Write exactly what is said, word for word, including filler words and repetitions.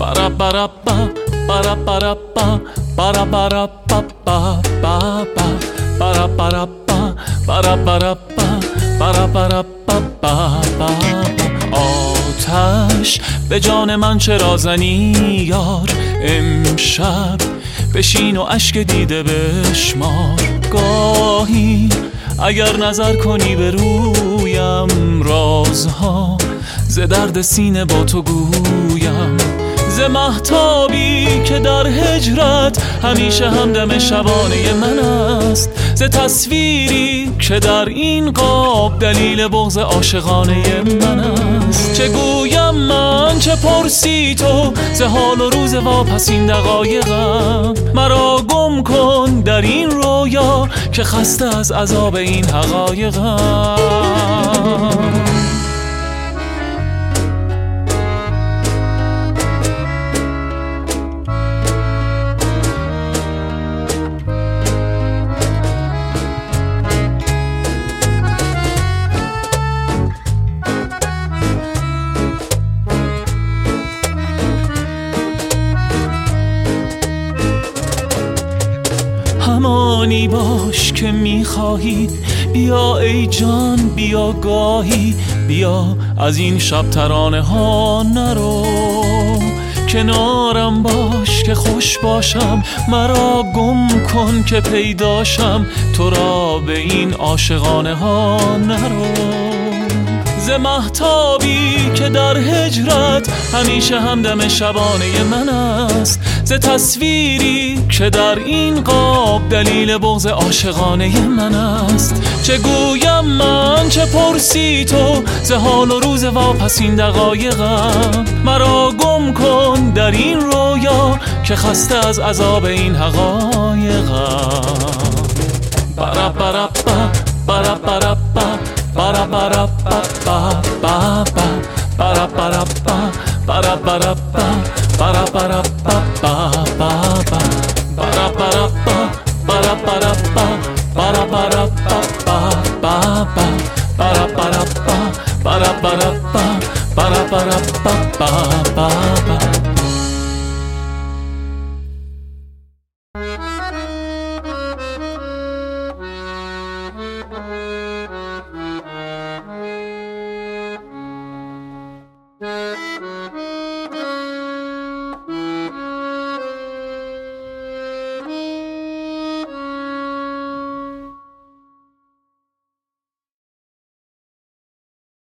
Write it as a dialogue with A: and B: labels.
A: Para para pa, para para pa, para para pa pa pa pa, para para pa, para para pa, para para pa pa pa. آتش به جان من چرا زنی یار؟ امشب بشین و اشک دیده بشمار. گاهی اگر نظر کنی به رویم، رازها ز درد سینه با تو گویم. ز مهتابی که در هجرت همیشه همدم شبانه من است، ز تصویری که در این قاب دلیل بغض عاشقانه من است. چه گویم من چه پرسی تو ز حال و روز واپسین دقایقم؟ مرا گم کن در این رویا که خسته از عذاب این حقایقم. همانی باش که میخواهی، بیا ای جان بیا گاهی، بیا از این شب ترانه ها نرو. کنارم باش که خوش باشم، مرا گم کن که پیداشم، تو را به این عاشقانه ها نرو. ز مهتابی که در هجرت همیشه همدم شبانه من است، ز تصویری که در این قاب دلیل بغض عاشقانه من است. چه گویم من چه پرسی تو ز حال و روز واپسین دقایقم؟ مرا گم کن در این رویا که خسته از عذاب این حقایقم. برا برا با برا برا با para para pa pa pa pa para para pa para para pa para para pa pa pa pa para para pa para para pa para para pa pa pa pa para para pa para para pa para para pa pa pa pa